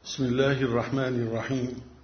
بسم الله الرحمن الرحيم.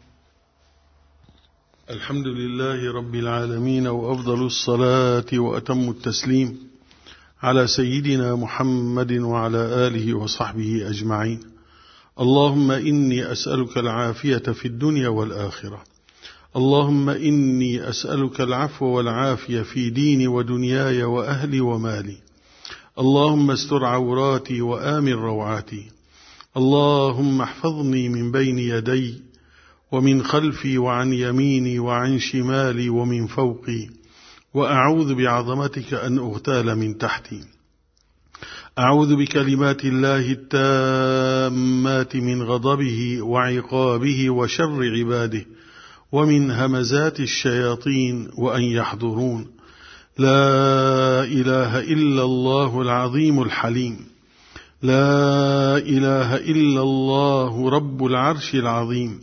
الحمد لله رب العالمين، وأفضل الصلاة وأتم التسليم على سيدنا محمد وعلى آله وصحبه أجمعين. اللهم إني أسألك العافية في الدنيا والآخرة. اللهم إني أسألك العفو والعافية في ديني ودنياي وأهلي ومالي. اللهم استر عوراتي وآمن روعاتي. اللهم احفظني من بين يدي ومن خلفي وعن يميني وعن شمالي ومن فوقي، وأعوذ بعظمتك أن أغتال من تحتي. أعوذ بكلمات الله التامات من غضبه وعقابه وشر عباده ومن همزات الشياطين وأن يحضرون. لا إله إلا الله العظيم الحليم. لا إله إلا الله رب العرش العظيم.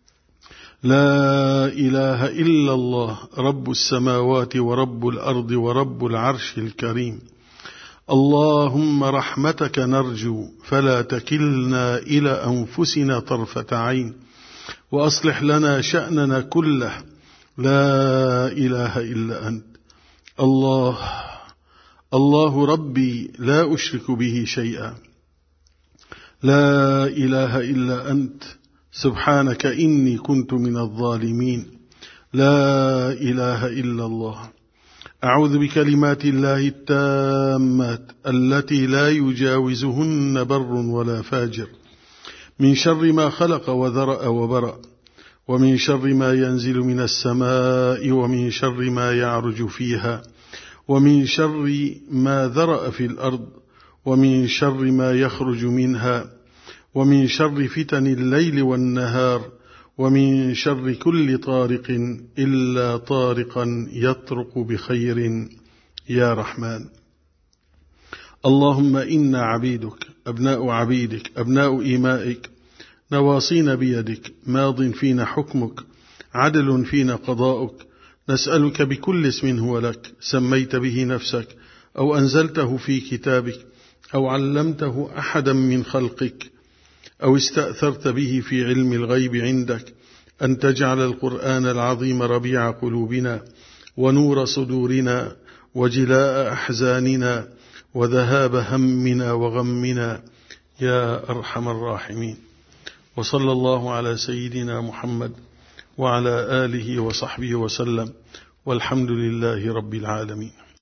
لا إله إلا الله رب السماوات ورب الأرض ورب العرش الكريم. اللهم رحمتك نرجو فلا تكلنا إلى أنفسنا طرفة عين، وأصلح لنا شأننا كله. لا إله إلا أنت. الله ربي لا أشرك به شيئا. لا إله إلا أنت سبحانك إني كنت من الظالمين. لا إله إلا الله. أعوذ بكلمات الله التامات التي لا يجاوزهن بر ولا فاجر، من شر ما خلق وذرأ وبرأ، ومن شر ما ينزل من السماء، ومن شر ما يعرج فيها، ومن شر ما ذرأ في الأرض، ومن شر ما يخرج منها، ومن شر فتن الليل والنهار، ومن شر كل طارق إلا طارقا يطرق بخير يا رحمن. اللهم إنا عبيدك أبناء عبيدك أبناء إمائك، نواصينا بيدك، ماض فينا حكمك، عدل فينا قضاؤك. نسألك بكل اسم هو لك سميت به نفسك أو أنزلته في كتابك أو علمته أحدا من خلقك أو استأثرت به في علم الغيب عندك، أن تجعل القرآن العظيم ربيع قلوبنا ونور صدورنا وجلاء أحزاننا وذهاب همنا وغمنا يا أرحم الراحمين. وصلى الله على سيدنا محمد وعلى آله وصحبه وسلم، والحمد لله رب العالمين.